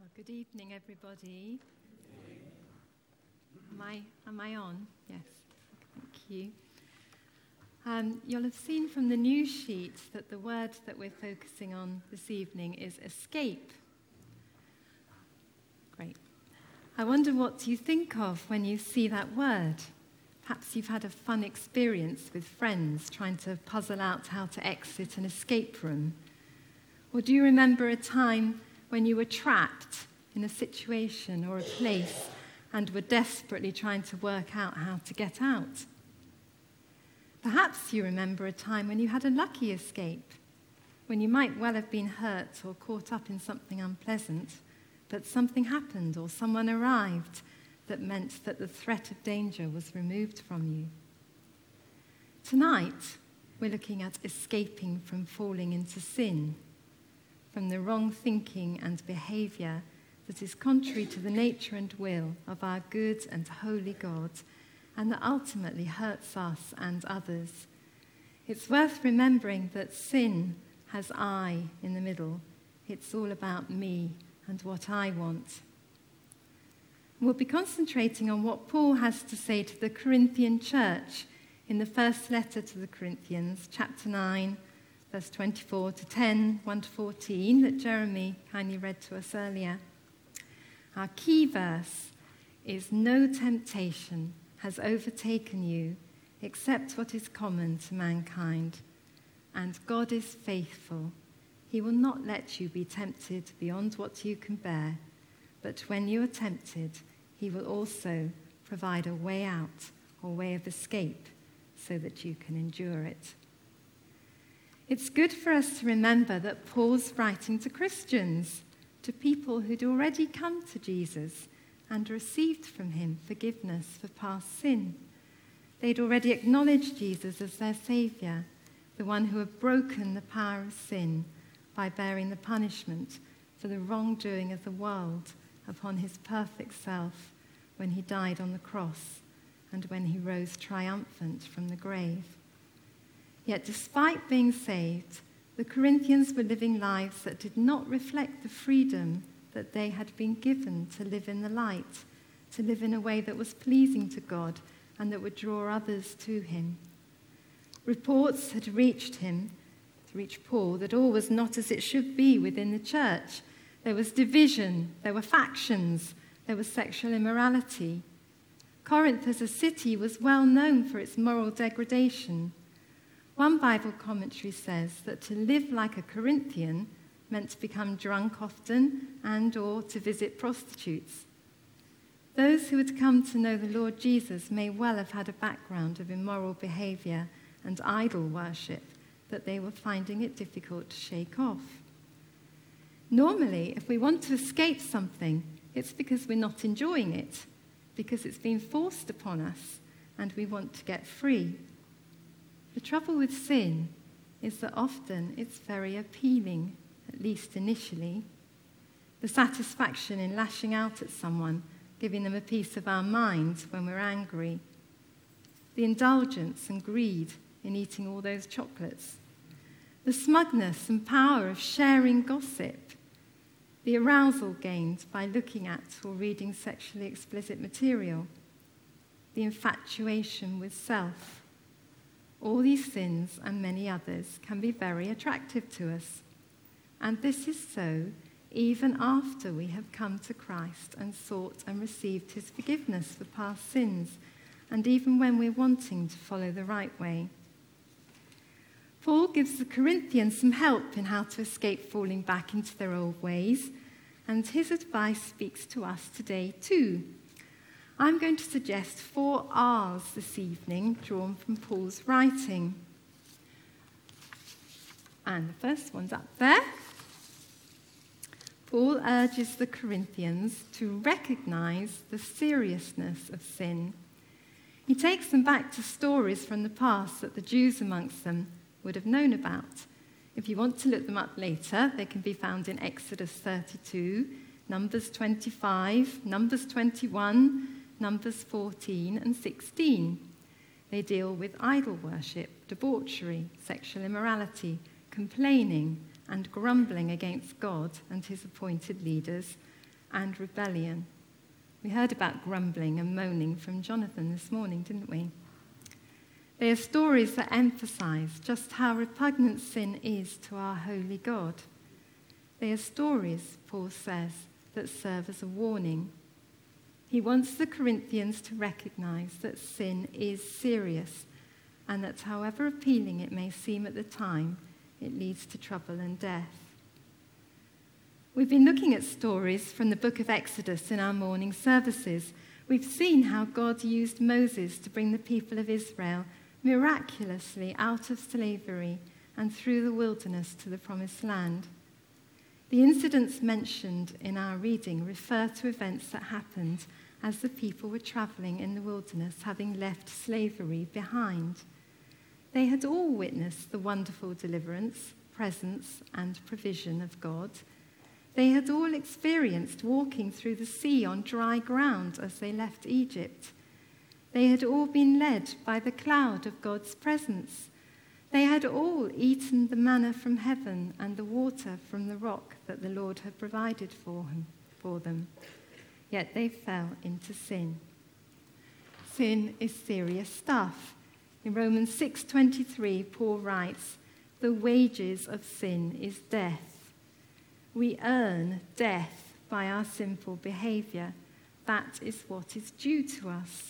Good evening, everybody. Am I on? Yes. Thank you. You'll have seen from the news sheet that the word that we're focusing on this evening is escape. Great. I wonder what you think of when you see that word. Perhaps you've had a fun experience with friends trying to puzzle out how to exit an escape room. Or do you remember a time when you were trapped in a situation or a place and were desperately trying to work out how to get out? Perhaps you remember a time when you had a lucky escape, when you might well have been hurt or caught up in something unpleasant, but something happened or someone arrived that meant that the threat of danger was removed from you. Tonight, we're looking at escaping from falling into sin, from the wrong thinking and behavior that is contrary to the nature and will of our good and holy God, and that ultimately hurts us and others. It's worth remembering that sin has I in the middle. It's all about me and what I want. We'll be concentrating on what Paul has to say to the Corinthian church in the first letter to the Corinthians, chapter 9, verse 24 to 10, 1 to 14, that Jeremy kindly read to us earlier. Our key verse is, "No temptation has overtaken you except what is common to mankind. And God is faithful. He will not let you be tempted beyond what you can bear. But when you are tempted, he will also provide a way out or way of escape so that you can endure it." It's good for us to remember that Paul's writing to Christians, to people who'd already come to Jesus and received from him forgiveness for past sin. They'd already acknowledged Jesus as their Saviour, the one who had broken the power of sin by bearing the punishment for the wrongdoing of the world upon his perfect self when he died on the cross and when he rose triumphant from the grave. Yet despite being saved, the Corinthians were living lives that did not reflect the freedom that they had been given to live in the light, to live in a way that was pleasing to God and that would draw others to him. Reports had reached Paul, that all was not as it should be within the church. There was division, there were factions, there was sexual immorality. Corinth as a city was well known for its moral degradation. One Bible commentary says that to live like a Corinthian meant to become drunk often and or to visit prostitutes. Those who had come to know the Lord Jesus may well have had a background of immoral behavior and idol worship that they were finding it difficult to shake off. Normally, if we want to escape something, it's because we're not enjoying it, because it's been forced upon us and we want to get free. The trouble with sin is that often it's very appealing, at least initially. The satisfaction in lashing out at someone, giving them a piece of our mind when we're angry. The indulgence and greed in eating all those chocolates. The smugness and power of sharing gossip. The arousal gained by looking at or reading sexually explicit material. The infatuation with self. All these sins and many others can be very attractive to us. And this is so even after we have come to Christ and sought and received his forgiveness for past sins, and even when we're wanting to follow the right way. Paul gives the Corinthians some help in how to escape falling back into their old ways, and his advice speaks to us today too. I'm going to suggest 4 R's this evening, drawn from Paul's writing. And the first one's up there. Paul urges the Corinthians to recognize the seriousness of sin. He takes them back to stories from the past that the Jews amongst them would have known about. If you want to look them up later, they can be found in Exodus 32, Numbers 25, Numbers 21, Numbers 14 and 16. They deal with idol worship, debauchery, sexual immorality, complaining and grumbling against God and his appointed leaders, and rebellion. We heard about grumbling and moaning from Jonathan this morning, didn't we? They are stories that emphasize just how repugnant sin is to our holy God. They are stories, Paul says, that serve as a warning. He wants the Corinthians to recognize that sin is serious and that however appealing it may seem at the time, it leads to trouble and death. We've been looking at stories from the book of Exodus in our morning services. We've seen how God used Moses to bring the people of Israel miraculously out of slavery and through the wilderness to the promised land. The incidents mentioned in our reading refer to events that happened as the people were traveling in the wilderness, having left slavery behind. They had all witnessed the wonderful deliverance, presence, and provision of God. They had all experienced walking through the sea on dry ground as they left Egypt. They had all been led by the cloud of God's presence. They had all eaten the manna from heaven and the water from the rock that the Lord had provided for them. Yet they fell into sin. Sin is serious stuff. In Romans 6:23, Paul writes, "The wages of sin is death." We earn death by our sinful behavior. That is what is due to us.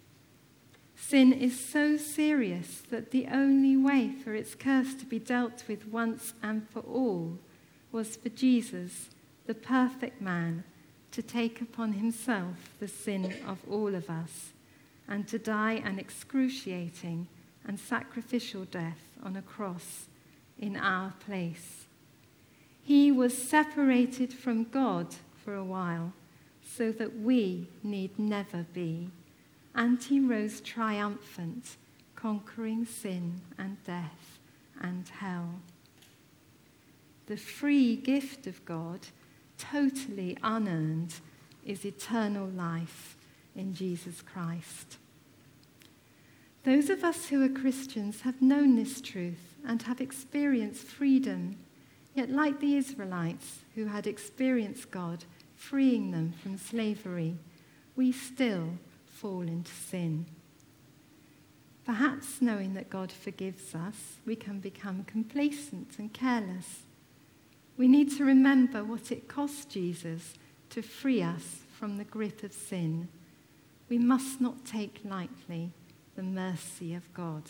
Sin is so serious that the only way for its curse to be dealt with once and for all was for Jesus, the perfect man, to take upon himself the sin of all of us and to die an excruciating and sacrificial death on a cross in our place. He was separated from God for a while so that we need never be. And he rose triumphant, conquering sin and death and hell. The free gift of God, totally unearned, is eternal life in Jesus Christ. Those of us who are Christians have known this truth and have experienced freedom, yet like the Israelites who had experienced God freeing them from slavery, we still fall into sin. Perhaps knowing that God forgives us, we can become complacent and careless. We need to remember what it cost Jesus to free us from the grip of sin. We must not take lightly the mercy of God.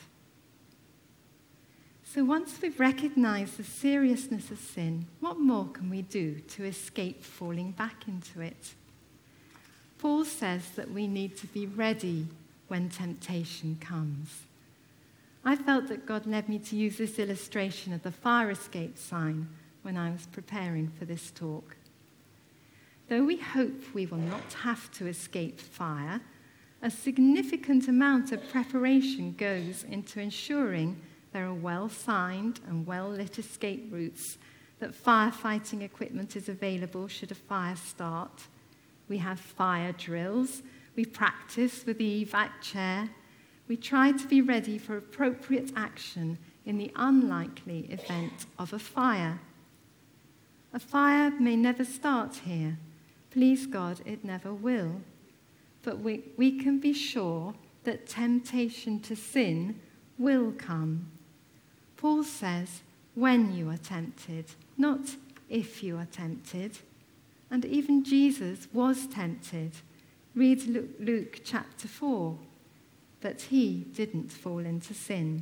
So once we've recognized the seriousness of sin, what more can we do to escape falling back into it? Paul says that we need to be ready when temptation comes. I felt that God led me to use this illustration of the fire escape sign when I was preparing for this talk. Though we hope we will not have to escape fire, a significant amount of preparation goes into ensuring there are well-signed and well-lit escape routes, that firefighting equipment is available should a fire start. We have fire drills. We practice with the evac chair. We try to be ready for appropriate action in the unlikely event of a fire. A fire may never start here. Please God, it never will. But we can be sure that temptation to sin will come. Paul says, when you are tempted, not if you are tempted. And even Jesus was tempted. Read Luke chapter 4. But he didn't fall into sin.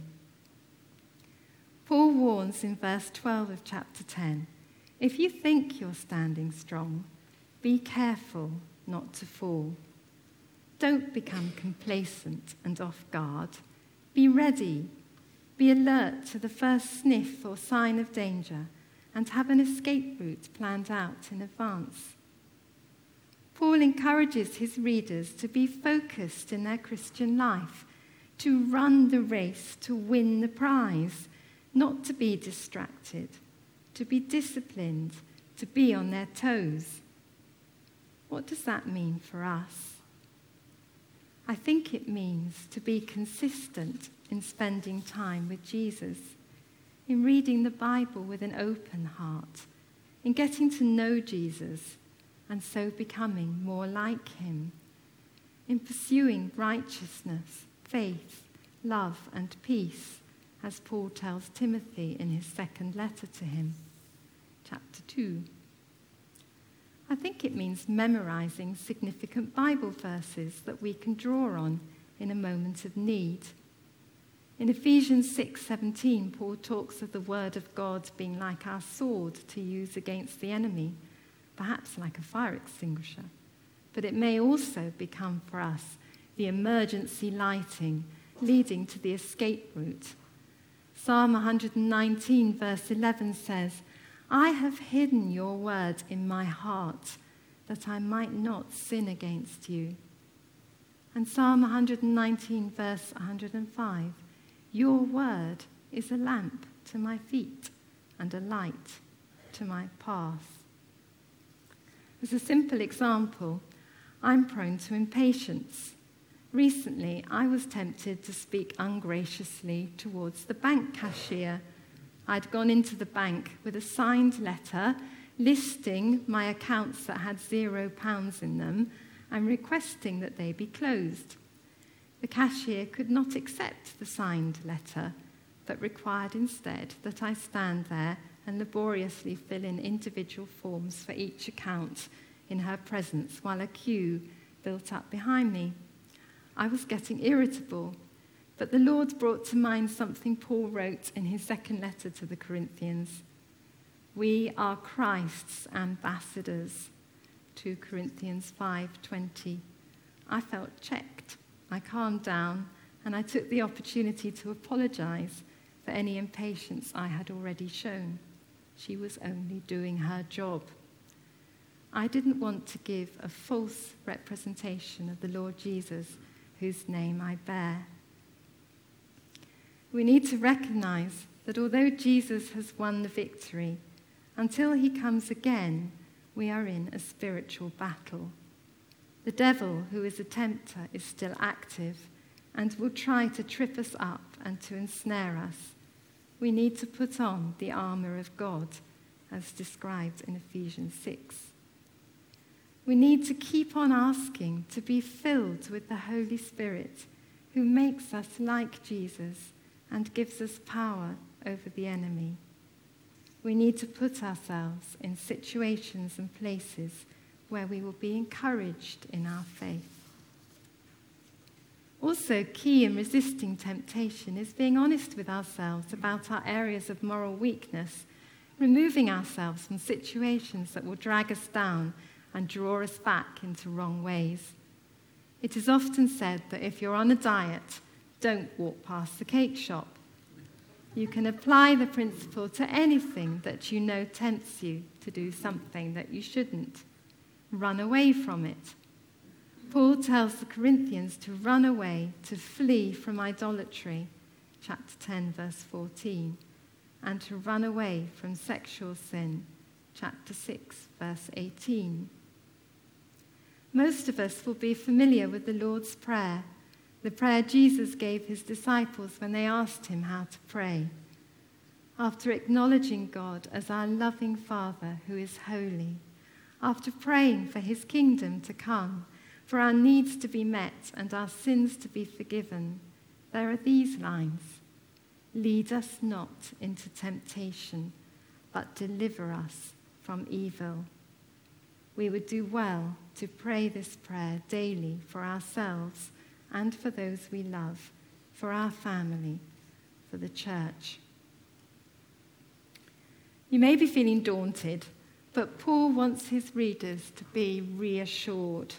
Paul warns in verse 12 of chapter 10, if you think you're standing strong, be careful not to fall. Don't become complacent and off guard. Be ready. Be alert to the first sniff or sign of danger, and have an escape route planned out in advance. Paul encourages his readers to be focused in their Christian life, to run the race to win the prize, not to be distracted, to be disciplined, to be on their toes. What does that mean for us? I think it means to be consistent in spending time with Jesus, in reading the Bible with an open heart, in getting to know Jesus, and so becoming more like him. In pursuing righteousness, faith, love, and peace, as Paul tells Timothy in his second letter to him, chapter 2. I think it means memorizing significant Bible verses that we can draw on in a moment of need. In Ephesians 6:17, Paul talks of the word of God being like our sword to use against the enemy, perhaps like a fire extinguisher. But it may also become for us the emergency lighting leading to the escape route. Psalm 119 verse 11 says, "I have hidden your word in my heart, that I might not sin against you." And Psalm 119 verse 105, "Your word is a lamp to my feet and a light to my path." As a simple example, I'm prone to impatience. Recently, I was tempted to speak ungraciously towards the bank cashier. I'd gone into the bank with a signed letter listing my accounts that had £0 in them and requesting that they be closed. The cashier could not accept the signed letter, but required instead that I stand there and laboriously fill in individual forms for each account in her presence while a queue built up behind me. I was getting irritable, but the Lord brought to mind something Paul wrote in his second letter to the Corinthians. "We are Christ's ambassadors," 2 Corinthians 5:20. I felt checked. I calmed down, and I took the opportunity to apologize for any impatience I had already shown. She was only doing her job. I didn't want to give a false representation of the Lord Jesus, whose name I bear. We need to recognize that although Jesus has won the victory, until he comes again, we are in a spiritual battle. The devil, who is a tempter, is still active and will try to trip us up and to ensnare us. We need to put on the armor of God, as described in Ephesians 6. We need to keep on asking to be filled with the Holy Spirit, who makes us like Jesus and gives us power over the enemy. We need to put ourselves in situations and places where we will be encouraged in our faith. Also, key in resisting temptation is being honest with ourselves about our areas of moral weakness, removing ourselves from situations that will drag us down and draw us back into wrong ways. It is often said that if you're on a diet, don't walk past the cake shop. You can apply the principle to anything that you know tempts you to do something that you shouldn't. Run away from it. Paul tells the Corinthians to run away, to flee from idolatry, chapter 10, verse 14, and to run away from sexual sin, chapter 6, verse 18. Most of us will be familiar with the Lord's Prayer, the prayer Jesus gave his disciples when they asked him how to pray. After acknowledging God as our loving Father who is holy, after praying for his kingdom to come, for our needs to be met and our sins to be forgiven, there are these lines: "Lead us not into temptation, but deliver us from evil." We would do well to pray this prayer daily for ourselves and for those we love, for our family, for the church. You may be feeling daunted, but Paul wants his readers to be reassured.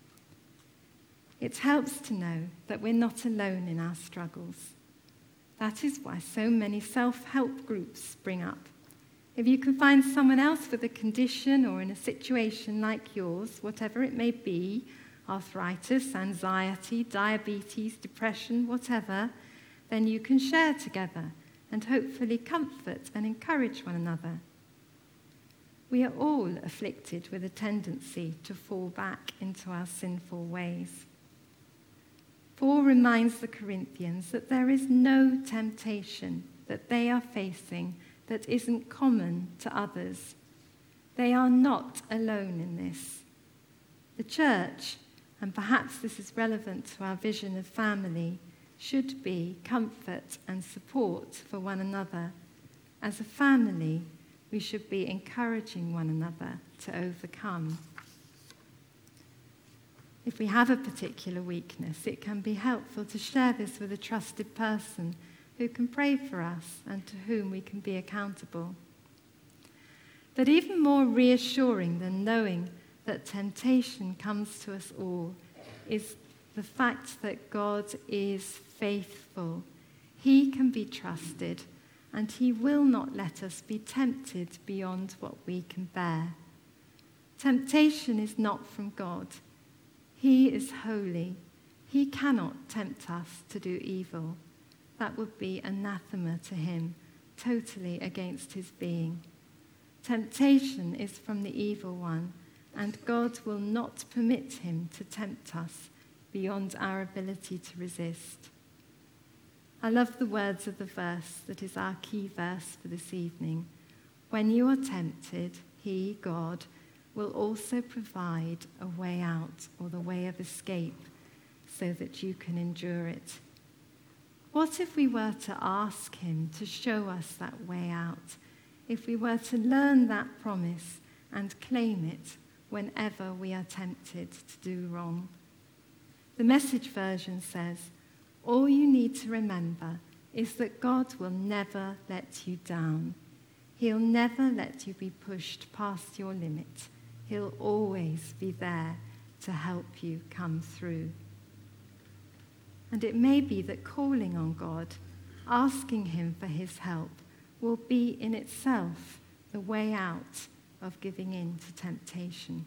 It helps to know that we're not alone in our struggles. That is why so many self-help groups spring up. If you can find someone else with a condition or in a situation like yours, whatever it may be, arthritis, anxiety, diabetes, depression, whatever, then you can share together and hopefully comfort and encourage one another. We are all afflicted with a tendency to fall back into our sinful ways. Paul reminds the Corinthians that there is no temptation that they are facing that isn't common to others. They are not alone in this. The church, and perhaps this is relevant to our vision of family, should be comfort and support for one another. As a family, we should be encouraging one another to overcome. If we have a particular weakness, it can be helpful to share this with a trusted person who can pray for us and to whom we can be accountable. But even more reassuring than knowing that temptation comes to us all is the fact that God is faithful. He can be trusted, and he will not let us be tempted beyond what we can bear. Temptation is not from God. He is holy. He cannot tempt us to do evil. That would be anathema to him, totally against his being. Temptation is from the evil one, and God will not permit him to tempt us beyond our ability to resist. I love the words of the verse that is our key verse for this evening. When you are tempted, he, God, will also provide a way out or the way of escape so that you can endure it. What if we were to ask him to show us that way out? If we were to learn that promise and claim it whenever we are tempted to do wrong? The Message version says, all you need to remember is that God will never let you down. He'll never let you be pushed past your limit. He'll always be there to help you come through. And it may be that calling on God, asking him for his help, will be in itself the way out of giving in to temptation.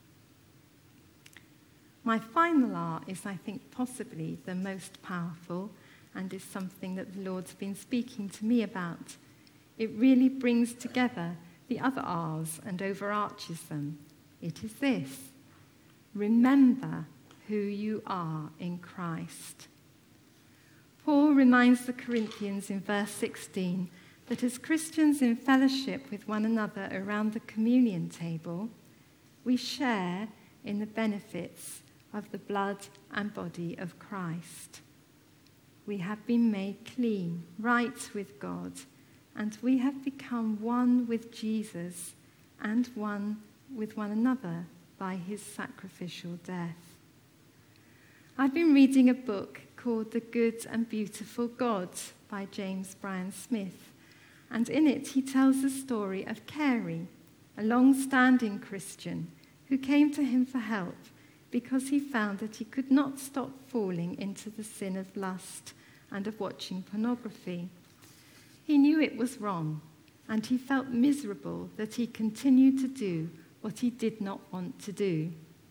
My final R is, I think, possibly the most powerful and is something that the Lord's been speaking to me about. It really brings together the other R's and overarches them. It is this: remember who you are in Christ. Paul reminds the Corinthians in verse 16 that as Christians in fellowship with one another around the communion table, we share in the benefits of the blood and body of Christ. We have been made clean, right with God, and we have become one with Jesus and one with one another by his sacrificial death. I've been reading a book called The Good and Beautiful God by James Bryan Smith, and in it he tells the story of Carey, a long-standing Christian who came to him for help because he found that he could not stop falling into the sin of lust and of watching pornography. He knew it was wrong, and he felt miserable that he continued to do what he did not want to do.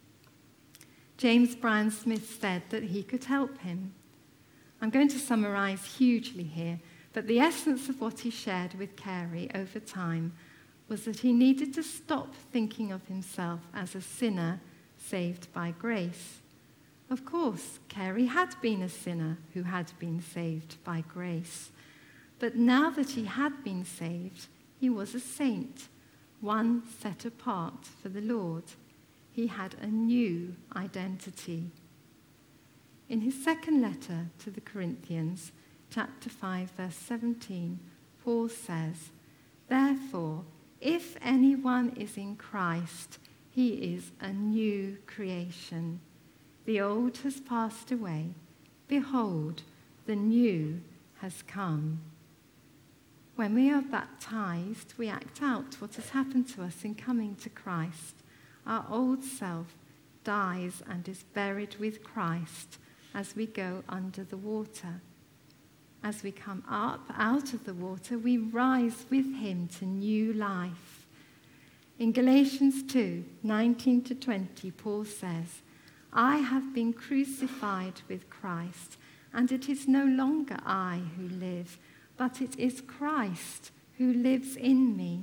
James Bryan Smith said that he could help him. I'm going to summarize hugely here, but the essence of what he shared with Carey over time was that he needed to stop thinking of himself as a sinner saved by grace. Of course, Carey had been a sinner who had been saved by grace. But now that he had been saved, he was a saint, one set apart for the Lord. He had a new identity. In his second letter to the Corinthians, chapter 5, verse 17, Paul says, "Therefore, if anyone is in Christ, he is a new creation. The old has passed away. Behold, the new has come." When we are baptized, we act out what has happened to us in coming to Christ. Our old self dies and is buried with Christ as we go under the water. As we come up out of the water, we rise with him to new life. In Galatians 2, 19 to 20, Paul says, "I have been crucified with Christ, and it is no longer I who live, but it is Christ who lives in me."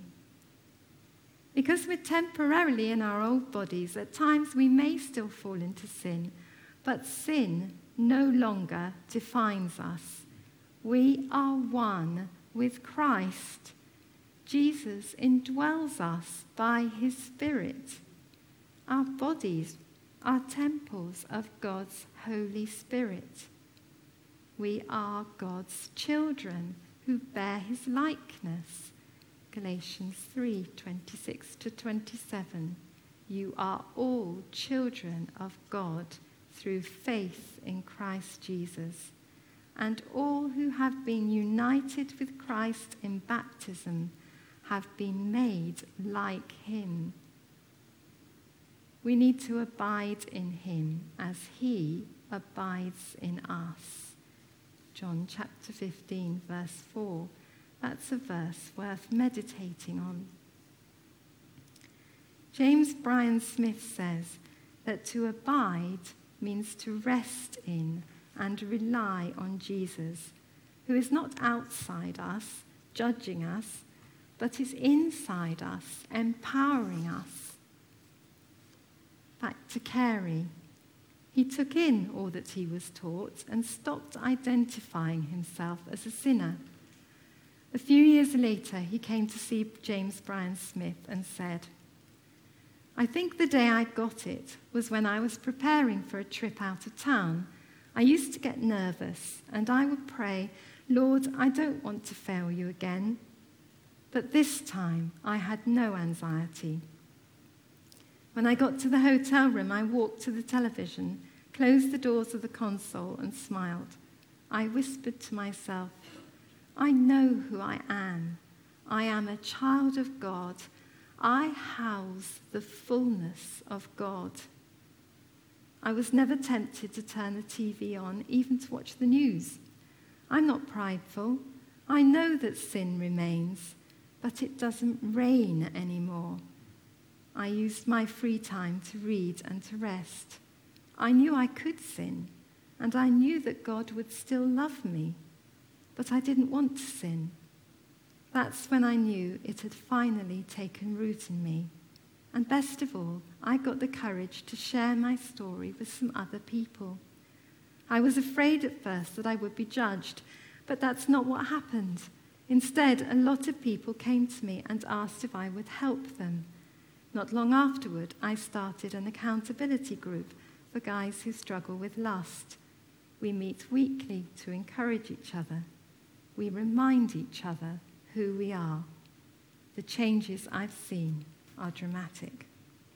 Because we're temporarily in our old bodies, at times we may still fall into sin, but sin no longer defines us. We are one with Christ. Jesus indwells us by his Spirit. Our bodies are temples of God's Holy Spirit. We are God's children who bear his likeness. Galatians 3:26-27. You are all children of God through faith in Christ Jesus. And all who have been united with Christ in baptism have been made like him. We need to abide in him as he abides in us. John chapter 15, verse 4. That's a verse worth meditating on. James Bryan Smith says that to abide means to rest in and rely on Jesus, who is not outside us, judging us, but is inside us, empowering us. Back to Carey. He took in all that he was taught and stopped identifying himself as a sinner. A few years later, he came to see James Bryan Smith and said, I think the day I got it was when I was preparing for a trip out of town. I used to get nervous, and I would pray, Lord, I don't want to fail you again. But this time, I had no anxiety. When I got to the hotel room, I walked to the television, closed the doors of the console, and smiled. I whispered to myself, I know who I am. I am a child of God. I house the fullness of God. I was never tempted to turn the TV on, even to watch the news. I'm not prideful. I know that sin remains, but it doesn't reign anymore. I used my free time to read and to rest. I knew I could sin, and I knew that God would still love me, but I didn't want to sin. That's when I knew it had finally taken root in me. And best of all, I got the courage to share my story with some other people. I was afraid at first that I would be judged, but that's not what happened. Instead, a lot of people came to me and asked if I would help them. Not long afterward, I started an accountability group for guys who struggle with lust. We meet weekly to encourage each other. We remind each other who we are. The changes I've seen are dramatic.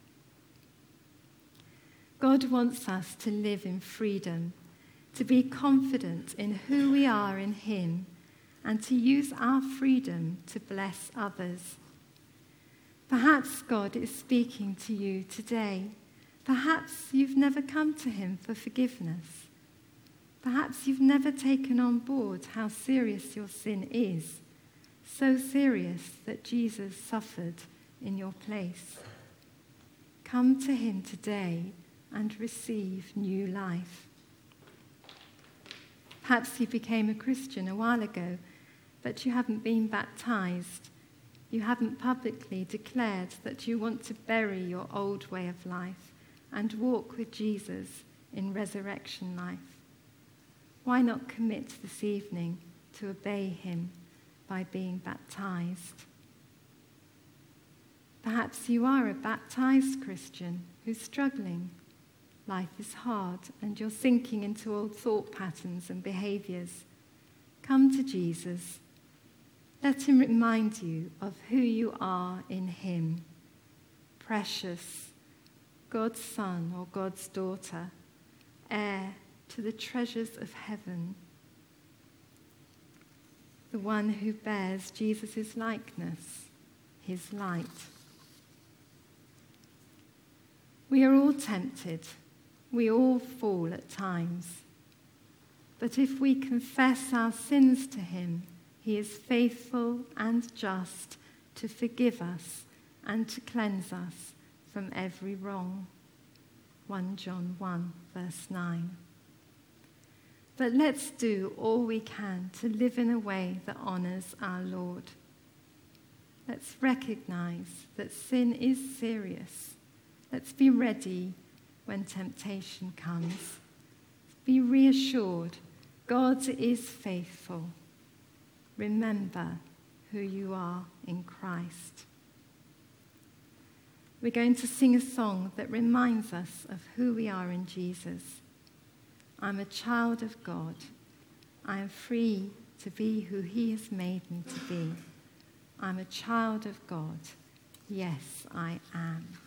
God wants us to live in freedom, to be confident in who we are in him, and to use our freedom to bless others. Perhaps God is speaking to you today. Perhaps you've never come to him for forgiveness. Perhaps you've never taken on board how serious your sin is, so serious that Jesus suffered in your place. Come to him today and receive new life. Perhaps you became a Christian a while ago, but you haven't been baptized. You haven't publicly declared that you want to bury your old way of life and walk with Jesus in resurrection life. Why not commit this evening to obey him by being baptized? Perhaps you are a baptized Christian who's struggling. Life is hard and you're sinking into old thought patterns and behaviors. Come to Jesus. Let him remind you of who you are in him. Precious, God's son or God's daughter, heir to the treasures of heaven. The one who bears Jesus' likeness, his light. We are all tempted. We all fall at times. But if we confess our sins to him, he is faithful and just to forgive us and to cleanse us from every wrong. 1 John 1, verse 9. But let's do all we can to live in a way that honors our Lord. Let's recognize that sin is serious. Let's be ready when temptation comes. Be reassured, God is faithful. Remember who you are in Christ. We're going to sing a song that reminds us of who we are in Jesus. I'm a child of God. I am free to be who he has made me to be. I'm a child of God. Yes, I am.